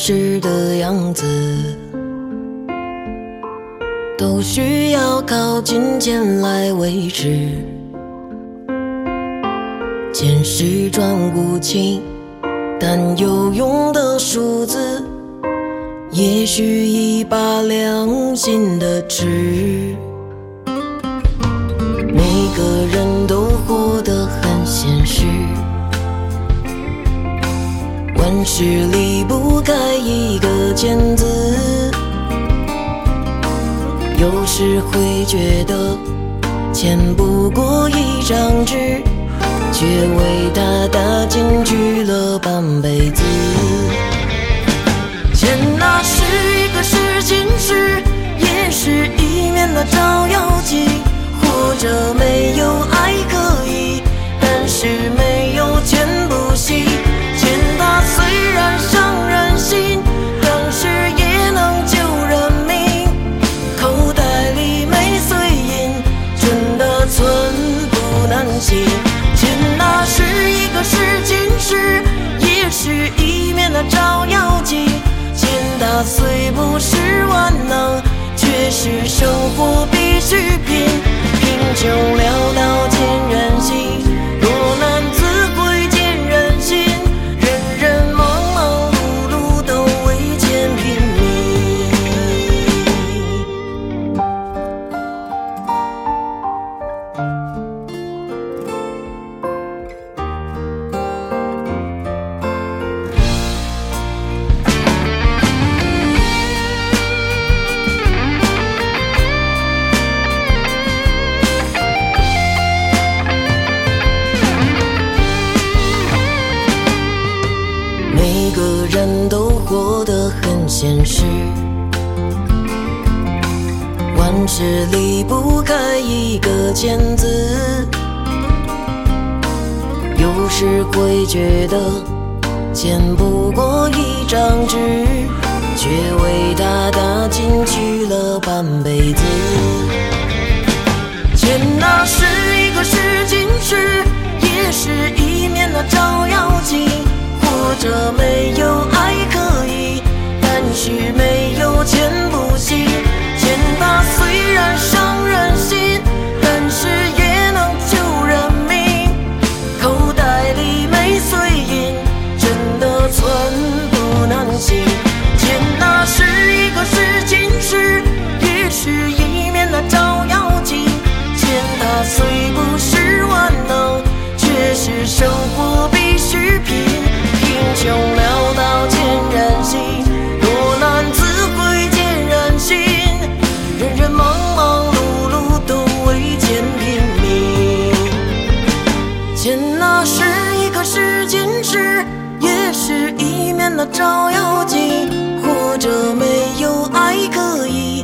实的样子，都需要靠金钱来维持。钱是赚无情但有用的数字，也许一把良心的尺。每个人都活得很现实，万事离不开一个钱字。有时会觉得钱不过一张纸，却为它打进去了半辈子。钱那是一个试金石，也是一面的照妖镜。活着没有爱可以，但是没有钱不行。钱它虽然伤人心，但是也能救人命。口袋里没碎银，真的寸步难行。钱那是一个试金石，也是一面的照妖镜。钱它虽不是万能，却是生活必需品。贫穷潦倒见人心，落难自会见人心。人人忙忙碌碌都为钱拼命。每个人都活得很现实，万事离不开一个钱字。有时会觉得钱不过一张纸，却为它打进去了半辈子。钱那是一个试金石，也是一面的照妖镜。活着没有爱可以，但是没有钱不行。钱它虽然伤人心，但是也能救人命。口袋里没碎银，真的寸步难行。钱那是一个试金石，也是一面的照妖镜。钱它虽不是万能，却是生活必需品。贫穷潦倒见人心，落难自会见人心。人人忙忙碌碌都为钱拼命。钱那是一个试金石，也是一面的照妖镜。活着没有爱可以，